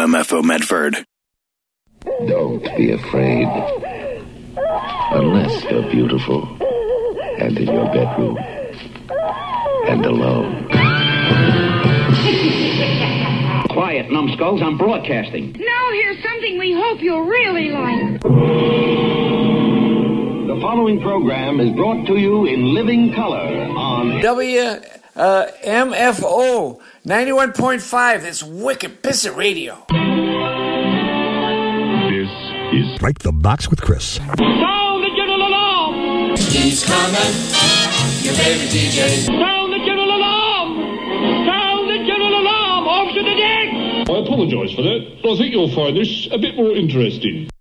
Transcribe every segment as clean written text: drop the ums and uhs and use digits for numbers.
WMFO Medford. Don't be afraid. Unless you're beautiful and in your bedroom and alone. Quiet, numbskulls, I'm broadcasting. Now here's something we hope you'll really like. The following program is brought to you in living color on WMFO 91.5. That's Wicked Pissant Radio. This is Break the Box with Chris. Sound the general alarm! He's coming, your favorite DJ. Sound the general alarm! Sound the general alarm! Off to the deck! I apologise for that. I think you'll find this a bit more interesting.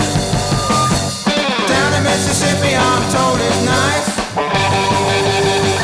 Mississippi, I'm told it's nice.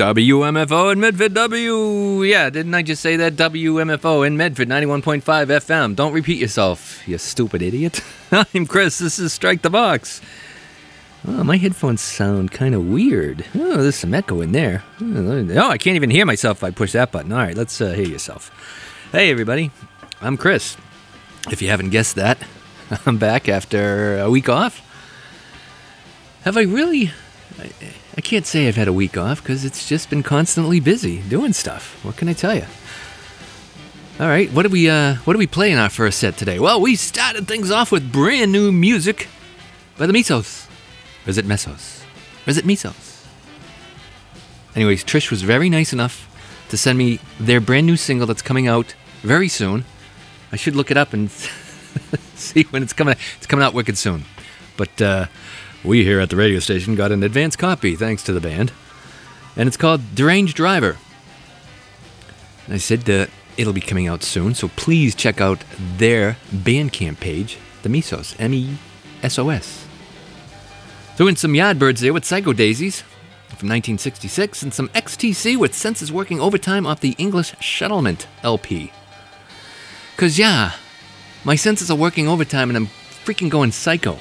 WMFO in Medford, yeah, didn't I just say that? WMFO in Medford, 91.5 FM. Don't repeat yourself, you stupid idiot. I'm Chris, this is Strike the Box. Oh, my headphones sound kind of weird. Oh, there's some echo in there. Oh, I can't even hear myself if I push that button. All right, let's hear yourself. Hey, everybody, I'm Chris. If you haven't guessed that, I'm back after a week off. Have I really... I can't say I've had a week off because it's just been constantly busy doing stuff. What can I tell you? All right, what do we play in our first set today? Well, we started things off with brand new music by the Mesos. Or is it Mesos? Or is it Mesos? Anyways, Trish was very nice enough to send me their brand new single that's coming out very soon. I should look it up and see when it's coming. It's coming out wicked soon. But we here at the radio station got an advance copy, thanks to the band. And it's called Deranged Driver. I said it'll be coming out soon, so please check out their Bandcamp page, the Mesos, M-E-S-O-S. Doing some Yardbirds there with Psycho Daisies from 1966, and some XTC with Senses Working Overtime off the English Settlement LP. 'Cause yeah, my senses are working overtime and I'm freaking going psycho.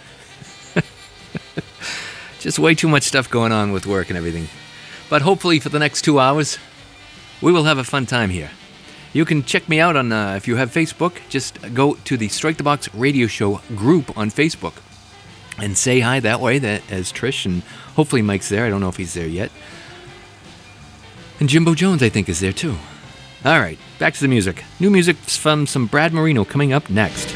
Just way too much stuff going on with work and everything. But hopefully for the next 2 hours, we will have a fun time here. You can check me out on, if you have Facebook, just go to the Strike the Box Radio Show group on Facebook. And say hi that way, that as Trish, and hopefully Mike's there. I don't know if he's there yet. And Jimbo Jones, I think, is there too. All right, back to the music. New music from some Brad Marino coming up next.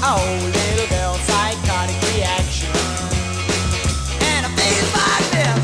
Oh, little girl, psychotic reaction. And it feels like this.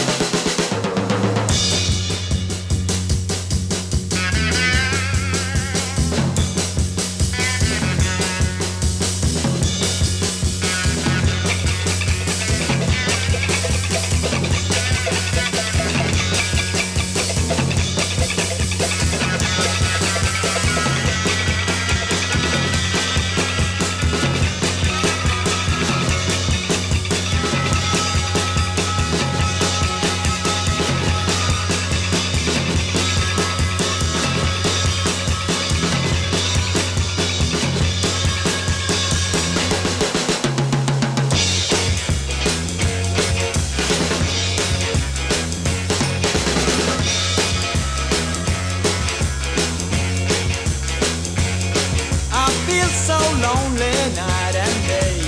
So lonely night and day.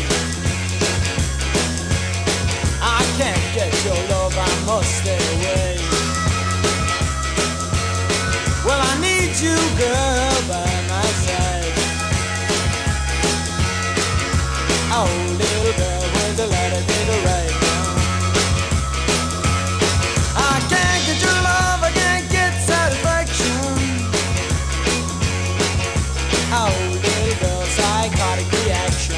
I can't get your love, I must stay away. Well, I need you, girl, by my side. Oh, little girl, with the letter did the right now. I can't get your love, I can't get satisfaction. Oh, little girl, psychotic reaction.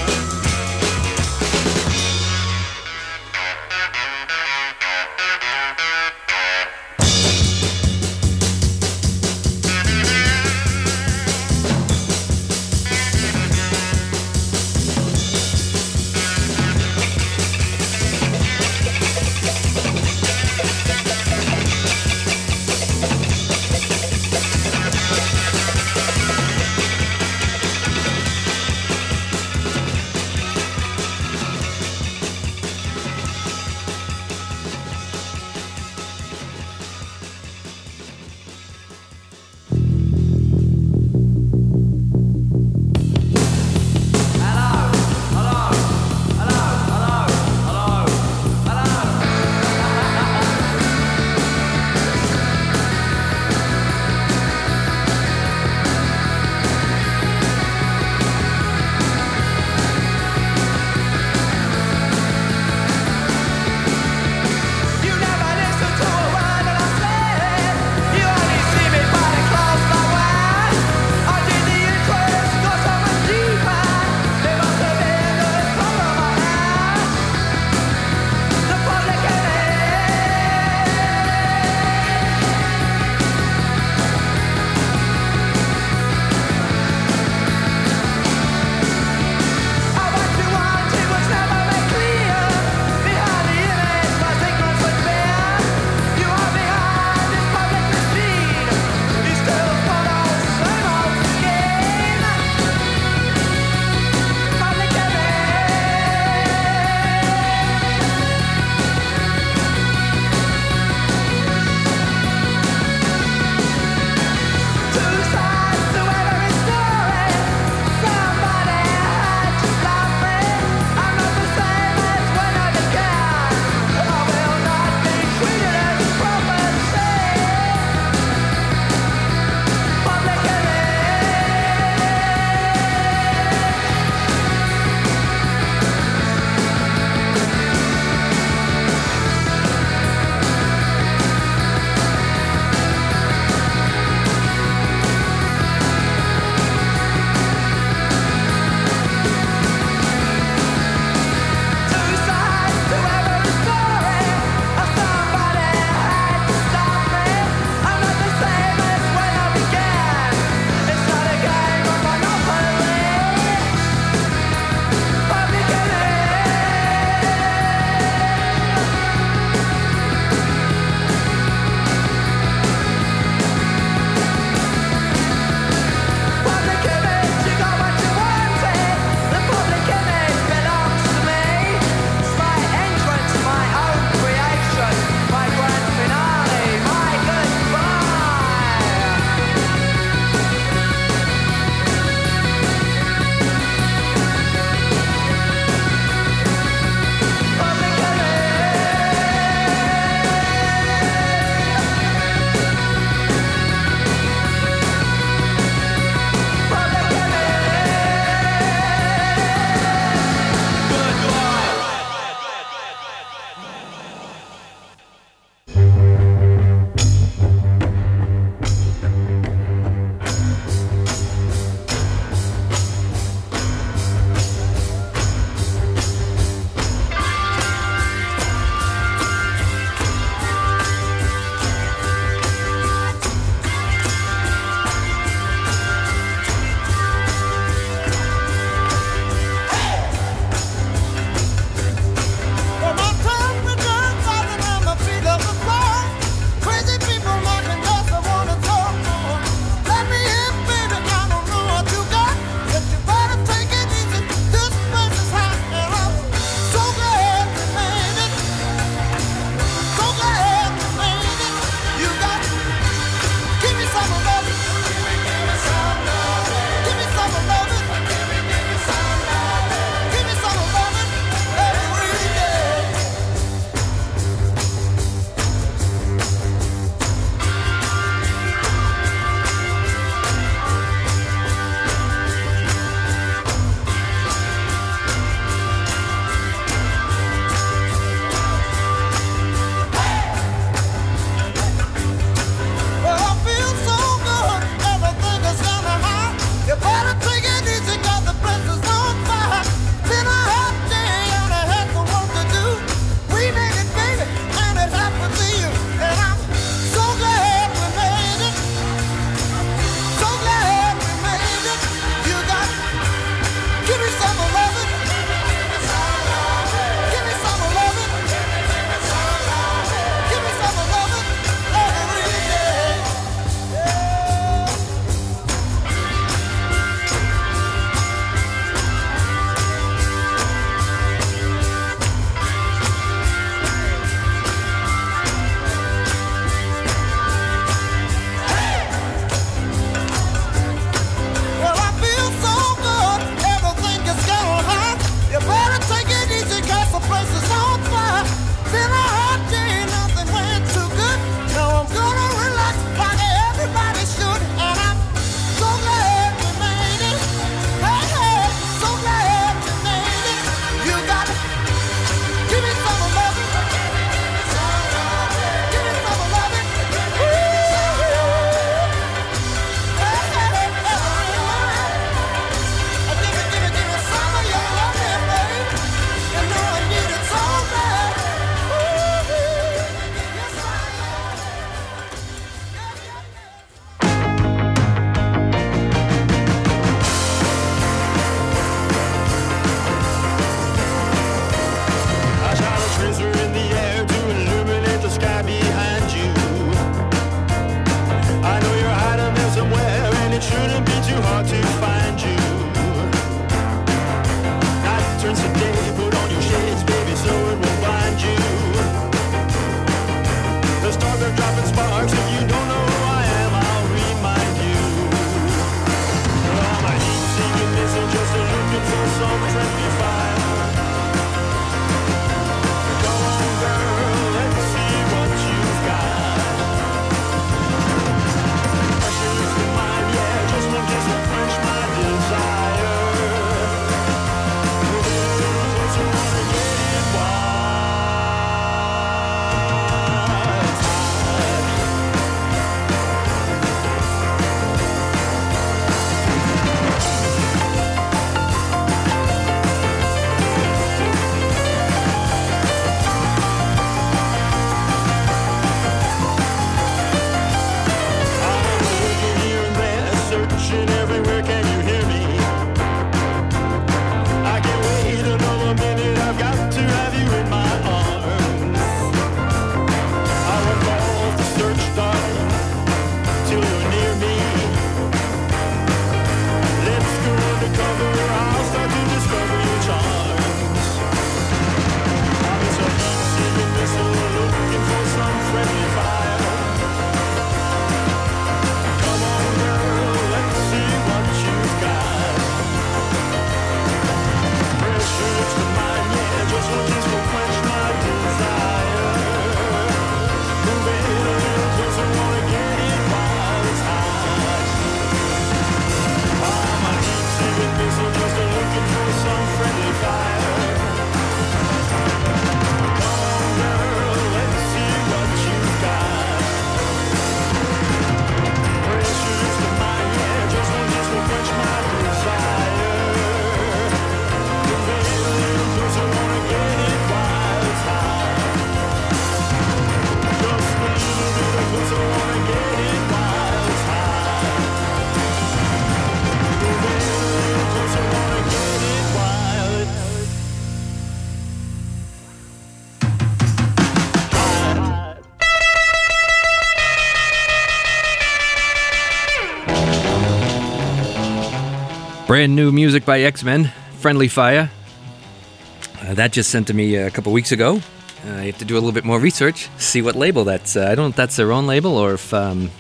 Brand new music by X-Men, Friendly Fire. That just sent to me a couple weeks ago. I have to do a little bit more research, see what label that's. I don't know if that's their own label or if...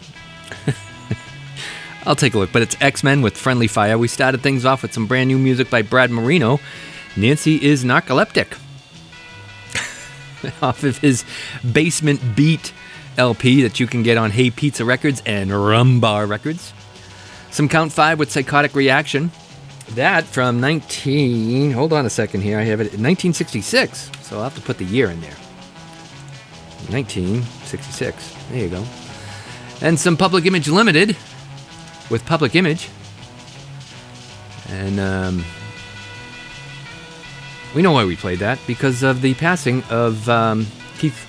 I'll take a look, but it's X-Men with Friendly Fire. We started things off with some brand new music by Brad Marino. Nancy is Narcoleptic. Off of his Basement Beat LP that you can get on Hey Pizza Records and Rumbar Records. Some Count 5 with Psychotic Reaction. That from hold on a second here, I have it 1966, so I'll have to put the year in there. 1966, there you go. And some Public Image Limited with Public Image. And we know why we played that, because of the passing of Keith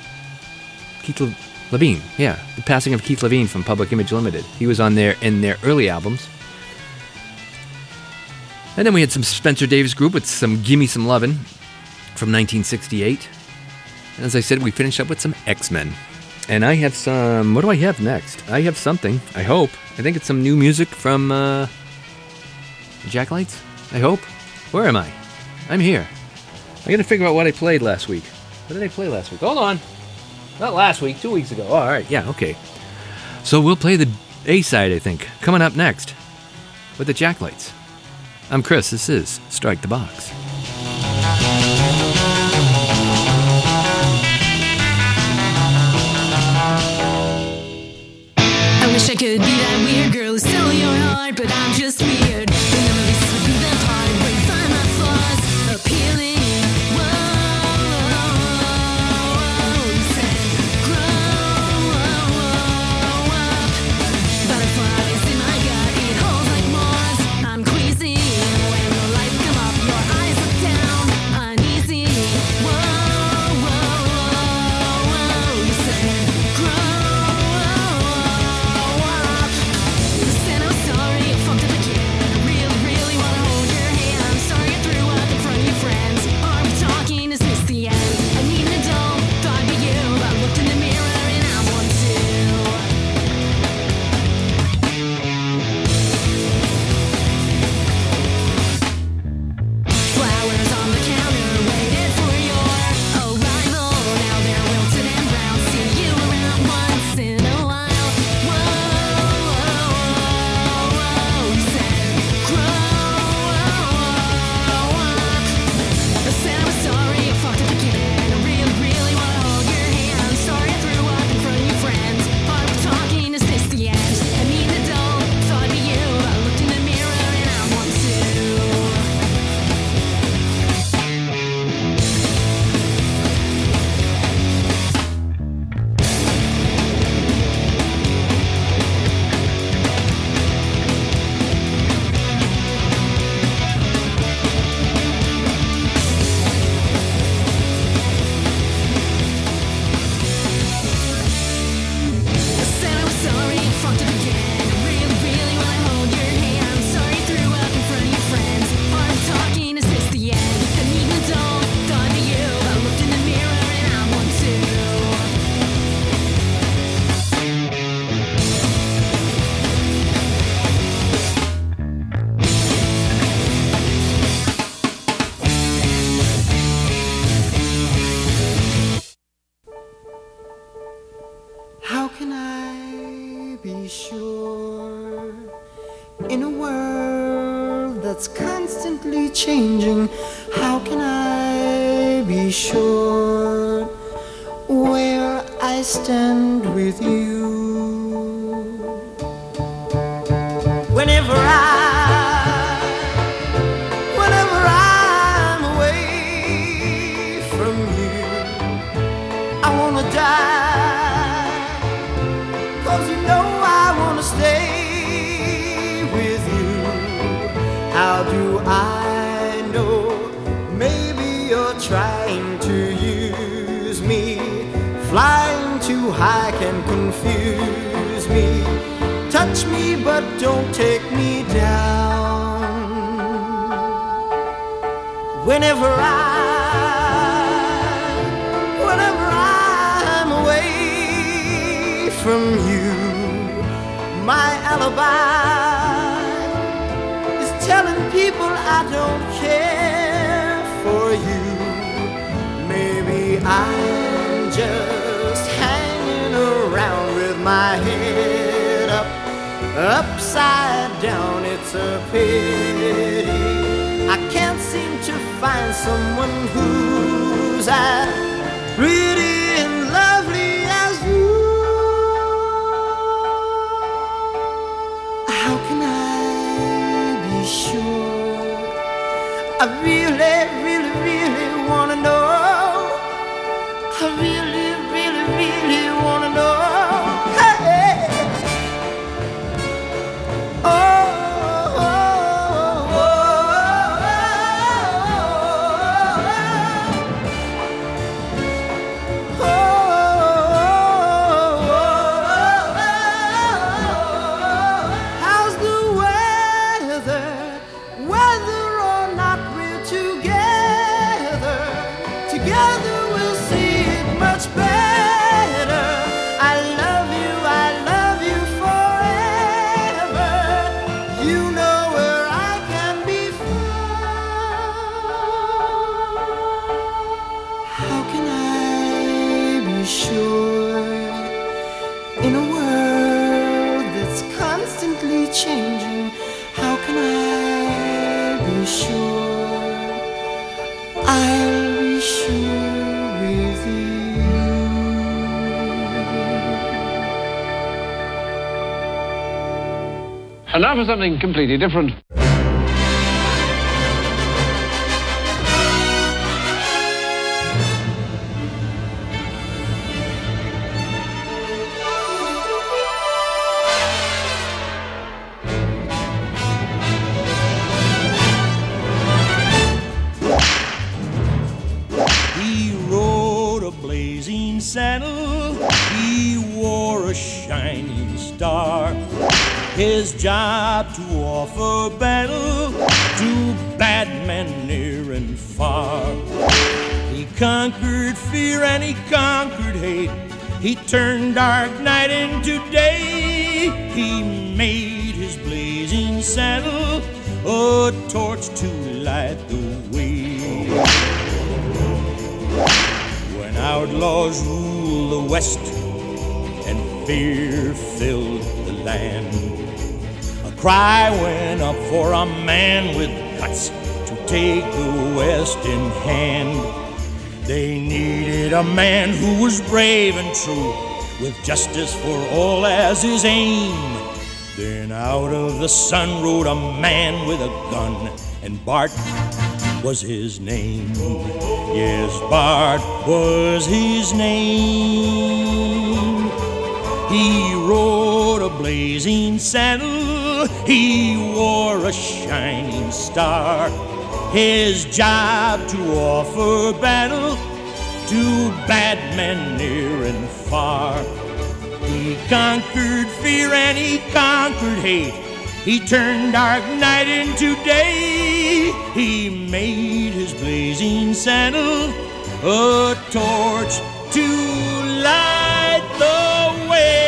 Levine. Yeah, the passing of Keith Levine from Public Image Limited. He was on there in their early albums. And then we had some Spencer Davis Group with some Gimme Some Lovin' from 1968. And as I said, we finished up with some X-Men. And I have some... What do I have next? I have something, I hope. I think it's some new music from Jacklights, I hope. Where am I? I'm here. I gotta figure out what I played last week. What did I play last week? Hold on. Not last week, 2 weeks ago. Oh, all right, yeah, okay. So we'll play the A-side, I think, coming up next with the Jacklights. I'm Chris, this is Strike the Box. I wish I could be that weird girl who stole your heart, but I'm just weird. Remember this would be the part where you find my flaws appealing. Whoa, you said grow up. Butterflies in my gut, eat holes like moths. I'm queasy when the lights come up, your eyes look down, uneasy. Whoa, you said grow. Said I'm sorry, I fucked up again. I really, really wanna hold your hand. Sorry I threw up in front of your friends. Are we talking? Is this the end? I need an adult, thought of you. I looked in the mirror and I'm one too. Flowers on the counter, waited for your arrival. Now they're wilted and brown. See you around once in a while. Whoa, you said grow up. I said I'm sorry, I fucked up again. I really, really wanna hold your hand. Sorry I threw up in front of your friends. Are we talking? Is this the end? I need an adult, thought of you. I looked in the mirror and I'm one too. I said I'm sorry, I fucked up again. I really, really wanna hold your hand. Sorry I threw up in front of your friends. Are we talking? Is this the end? I need an adult, thought of you. I looked in the mirror and I'm one too. How can I be sure in a world that's constantly changing? How can I be sure where I stand with you? Whenever I'm away from you, I wanna die. 'Cause you know I wanna stay with you. How do I know? Maybe you're trying to use me. Flying too high can confuse me. Touch me but don't take me down. Whenever I'm away from you, my alibi is telling people, I don't care for you. Maybe I'm just hanging around with my head up, upside down. It's a pity I can't seem to find someone who's as pretty and lovely as you. How can I be sure? I really, really, really wanna know. I really, really, really wanna know. Hey. Oh, oh, oh, oh, how's the weather? Whether or not we're together, together we'll see it much better. I love you forever. You know where I can be found. How can I be sure in a world that's constantly changing? How can I be sure? I'll be sure with you. And now for something completely different. He rode a blazing saddle, he wore a shining star. His job to offer battle to bad men near and far. He conquered fear and he conquered hate. He turned dark night into day. He made his blazing saddle a torch to light the way. When outlaws ruled the West and fear filled the land, a cry went up for a man with guts to take the West in hand. They needed a man who was brave and true, with justice for all as his aim. Then out of the sun rode a man with a gun, and Bart was his name. Yes, Bart was his name. He rode a blazing saddle, he wore a shining star. His job to offer battle to bad men near and far. He conquered fear and he conquered hate. He turned dark night into day. He made his blazing saddle a torch to light the way.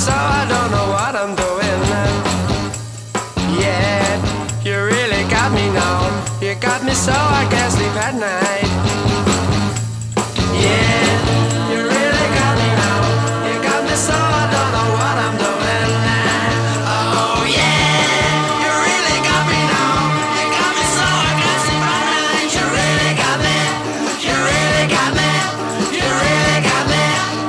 so I don't know what I'm doing. Yeah, you really got me now. You got me so I can't sleep at night. Yeah, you really got me now. You got me so I don't know what I'm doing. Oh yeah, you really got me now. You got me so I can't sleep at night. You really got me. You really got me. You really got me.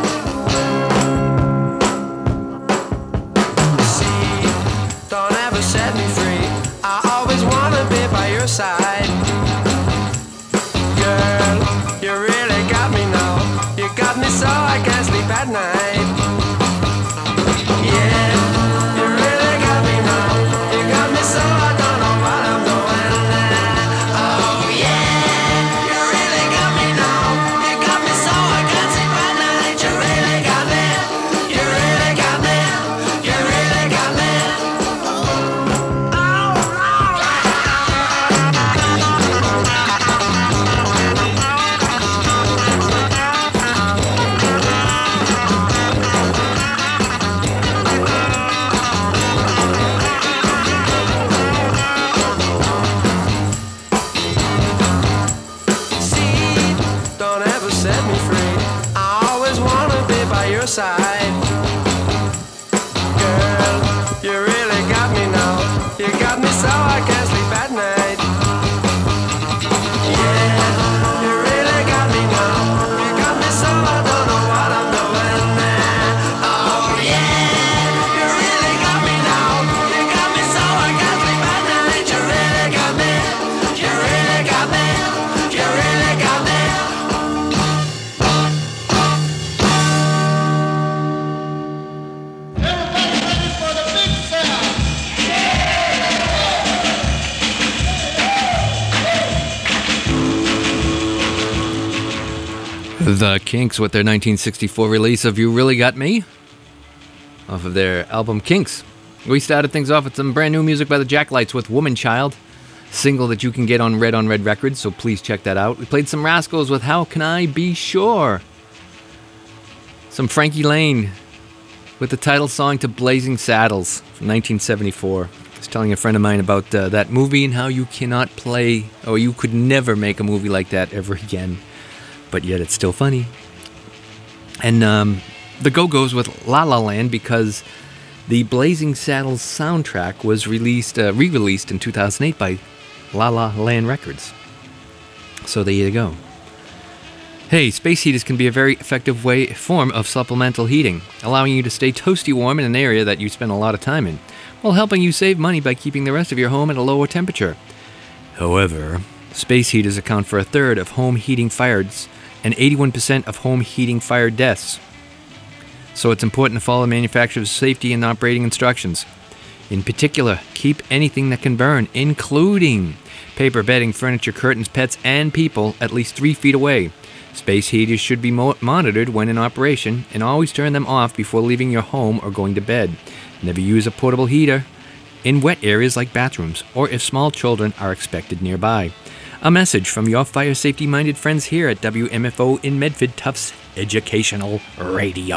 See, don't ever set me free. I always wanna be by your side. Girl, you really got me now. You got me so I can't sleep at night. Yeah, you really got me now. You got me so I don't know what I'm doing. Oh yeah, you really got me now. You got me so I can't sleep at night. You really got me. You really got me. You really got me. Don't ever set me free. I always wanna be by your side. Girl, you really got me now. You got me so I can't sleep at night. Yeah, you really got me now. You got me so I don't know what I'm doing. Oh yeah, you really got me now. You got me so I can't sleep at night. You really got me. You really got me. You really got me. The Kinks with their 1964 release of You Really Got Me off of their album Kinks. We started things off with some brand new music by the Jacklights with Woman Child, single that you can get on Red Records, so please check that out. We played some Rascals with How Can I Be Sure? Some Frankie Lane with the title song to Blazing Saddles from 1974. I was telling a friend of mine about that movie and how you cannot play, or you could never make a movie like that ever again. But yet it's still funny. And the Go-Go's with La La Land, because the Blazing Saddles soundtrack was re-released in 2008 by La La Land Records. So there you go. Hey, space heaters can be a very effective form of supplemental heating, allowing you to stay toasty warm in an area that you spend a lot of time in, while helping you save money by keeping the rest of your home at a lower temperature. However, space heaters account for a third of home heating fires and 81% of home heating fire deaths. So it's important to follow the manufacturer's safety and operating instructions. In particular, keep anything that can burn, including paper, bedding, furniture, curtains, pets, and people, at least 3 feet away. Space heaters should be monitored when in operation, and always turn them off before leaving your home or going to bed. Never use a portable heater in wet areas like bathrooms, or if small children are expected nearby. A message from your fire safety-minded friends here at WMFO in Medford, Tufts Educational Radio.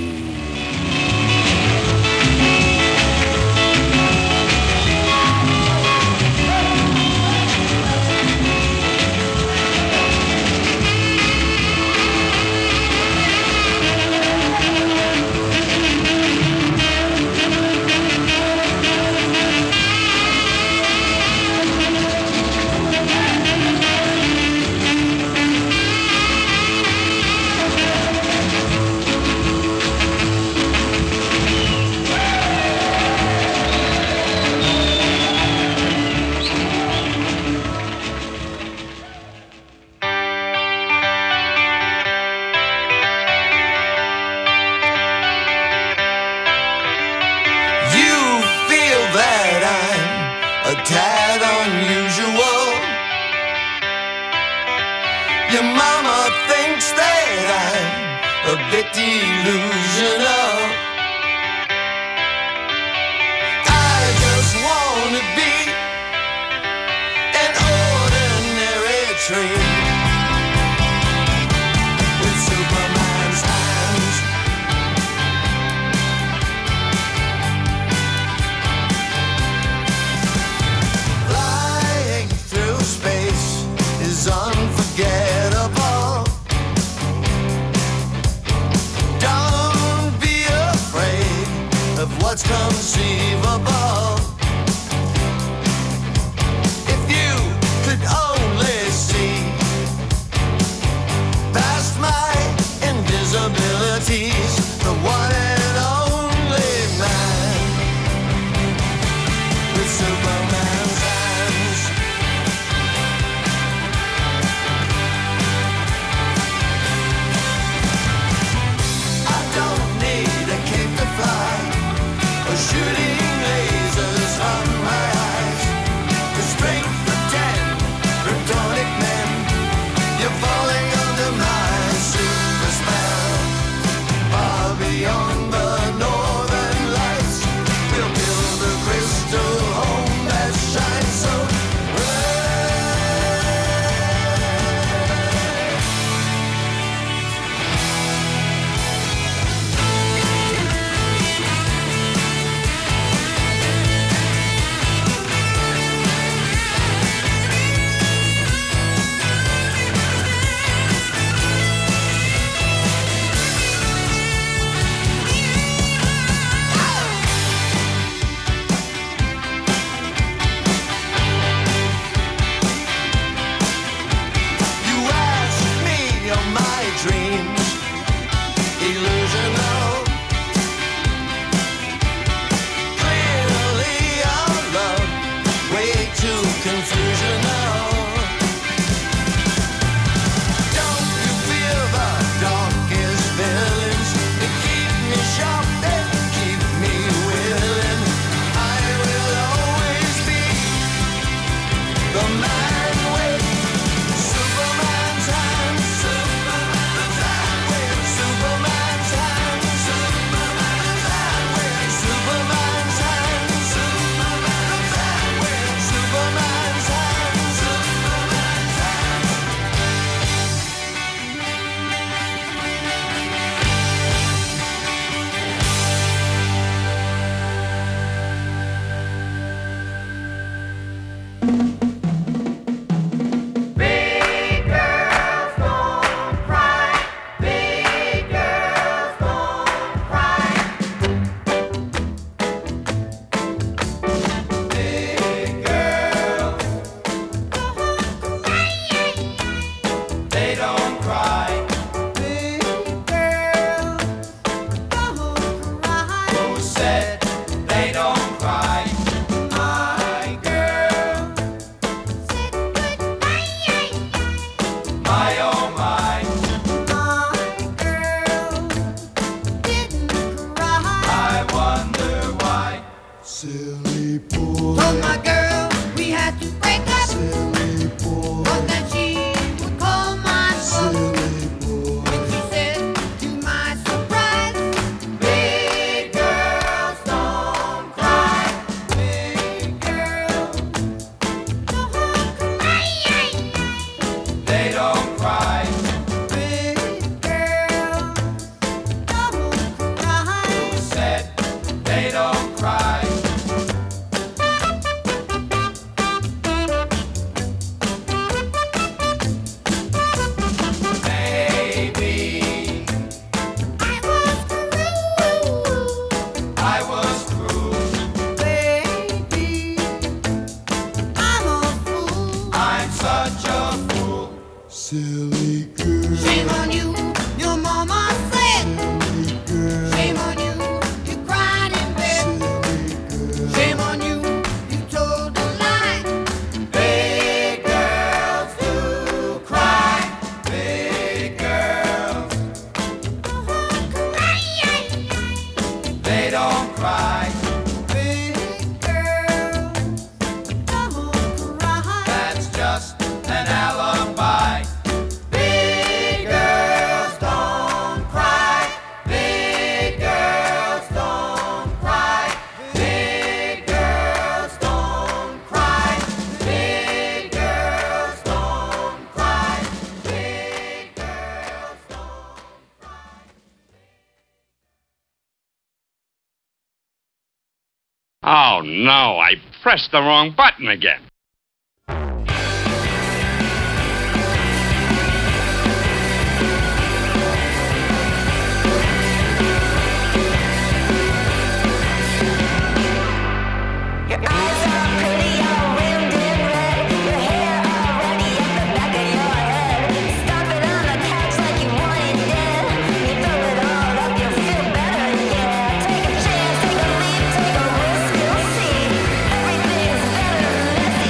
tad unusual. Your mama thinks that I'm a bit delusional. I just wanna be an ordinary tree with Superman's hands. dreams, illusional. Clearly our love, way too confusional. Don't you feel the darkest villains? They keep me sharp, they keep me willing. I will always be the man with Superman's hands. Superman's hand with Superman's hands. Superman's hand with Superman's hands. Superman's hand with Superman's hands. Superman's hands. Big girls don't cry. Big girls don't cry. Big girls, they don't cry. Big girls don't cry. Who said they don't cry? My girl said goodbye. My oh my. My girl didn't cry. I wonder why. Silly boy. Told my girl we had to break up. Silly boy. But that she would call my phone. Silly boy. And she said, to my surprise, big girls don't cry. Big girls don't cry. They don't cry. Big girls don't cry. Who said they don't cry? Maybe I was cruel. Baby, I'm a fool. I'm such a fool. Silly girl. Shame on you, your mama said. Silly girl. Shame on you, you cried in bed. Silly girl. Shame on you, you told a lie. Big girls do cry. Big girls, they don't cry. Big girls don't cry. That's just an alibi. Big girls don't cry. Big girls don't cry. Big girls don't cry. Big girls don't cry. Big girls don't cry. Oh no, I pressed the wrong button again. Your eyes are pretty, all rimmed in red. Your hair already at the back of your head. Stomp it on the couch like you want it dead. You throw it all up, you feel better, yeah. Take a chance, take a leap, take a risk, you'll see. Everything's better, less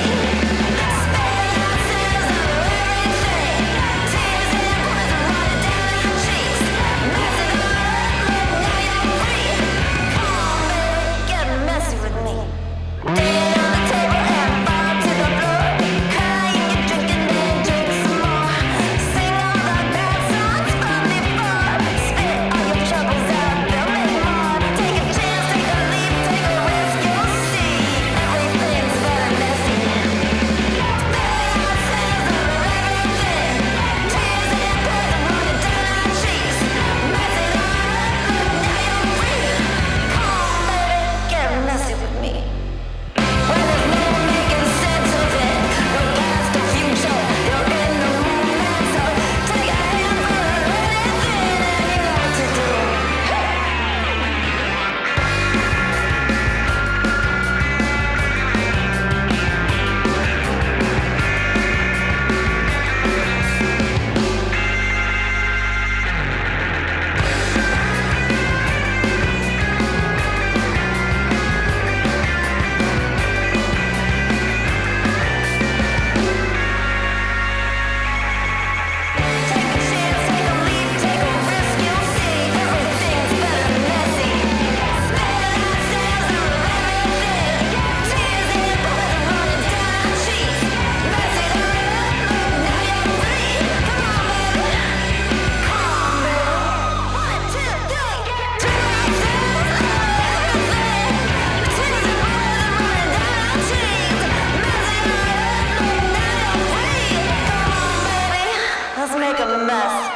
become a mess.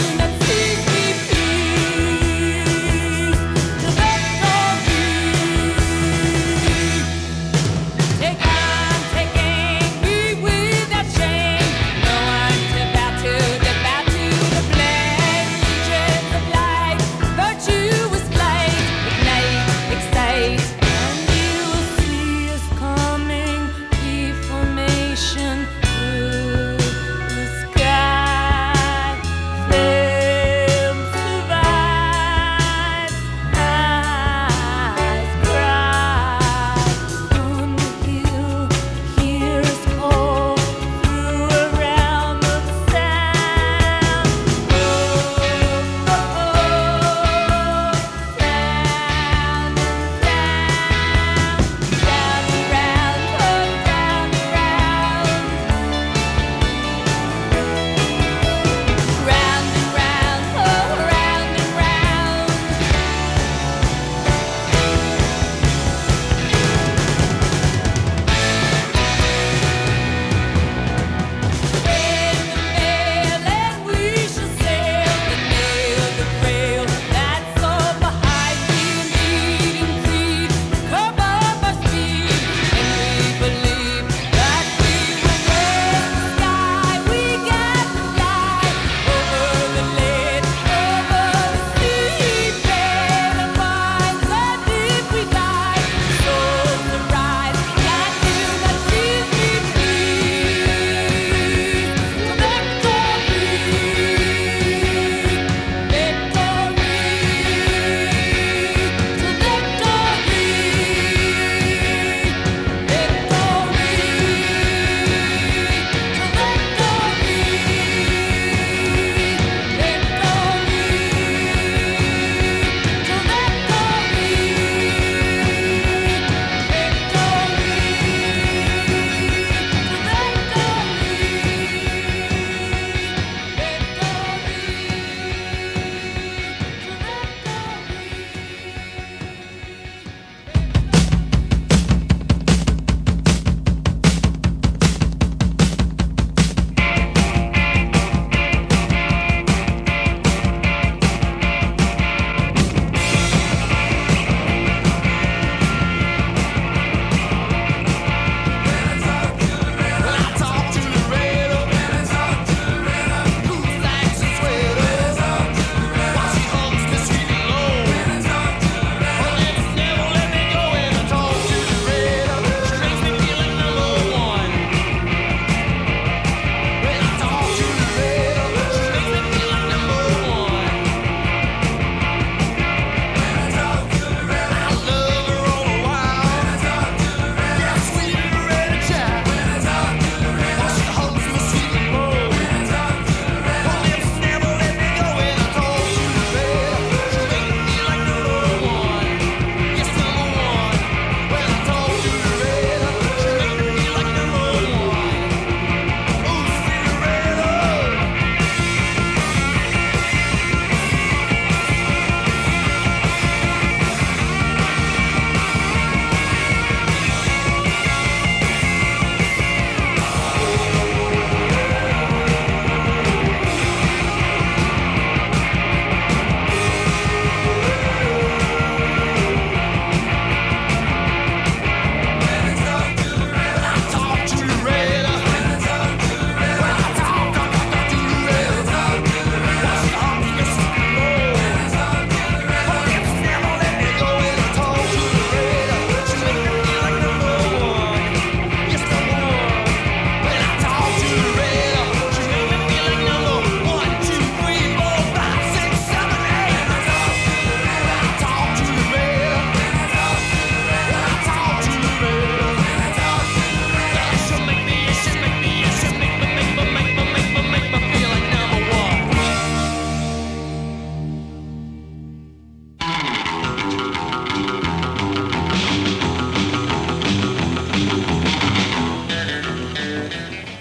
Thank you.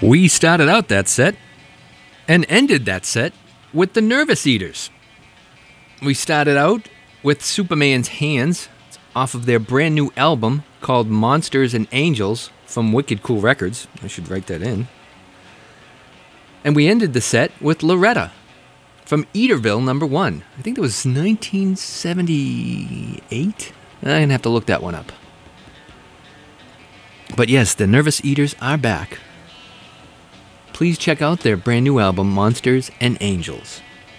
We started out that set and ended that set with the Nervous Eaters. We started out with Superman's Hands off of their brand new album called Monsters and Angels from Wicked Cool Records. I should write that in. And we ended the set with Loretta from Eaterville number 1. I think that was 1978. I'm going to have to look that one up. But yes, the Nervous Eaters are back. Please check out their brand new album, Monsters and Angels,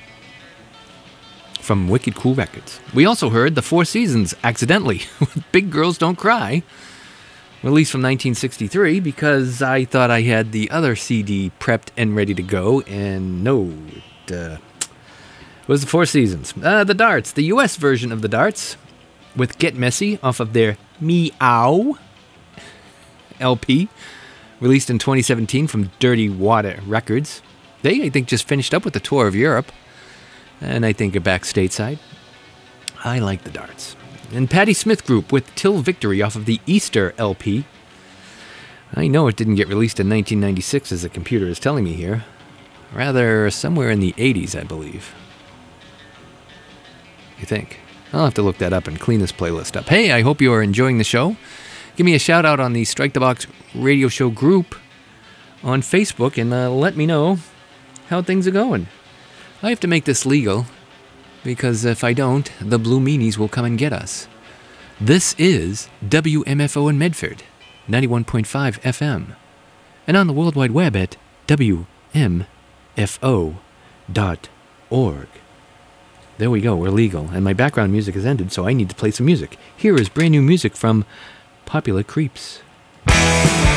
from Wicked Cool Records. We also heard The Four Seasons, Accidentally, with Big Girls Don't Cry, released from 1963, because I thought I had the other CD prepped and ready to go, and no, it was The Four Seasons. The Darts, the US version of The Darts, with Get Messy off of their Meow LP, released in 2017 from Dirty Water Records. They, I think, just finished up with the tour of Europe, and I think are back stateside. I like the Darts. And Patti Smith Group with Till Victory off of the Easter LP. I know it didn't get released in 1996, as the computer is telling me here. Rather, somewhere in the 80s, I believe. I think. I'll have to look that up and clean this playlist up. Hey, I hope you are enjoying the show. Give me a shout out on the Strike the Box radio show group on Facebook and let me know how things are going. I have to make this legal because if I don't, the Blue Meanies will come and get us. This is WMFO in Medford, 91.5 FM, and on the World Wide Web at WMFO.org. There we go, we're legal, and my background music has ended, so I need to play some music. Here is brand new music from Popular Creeps.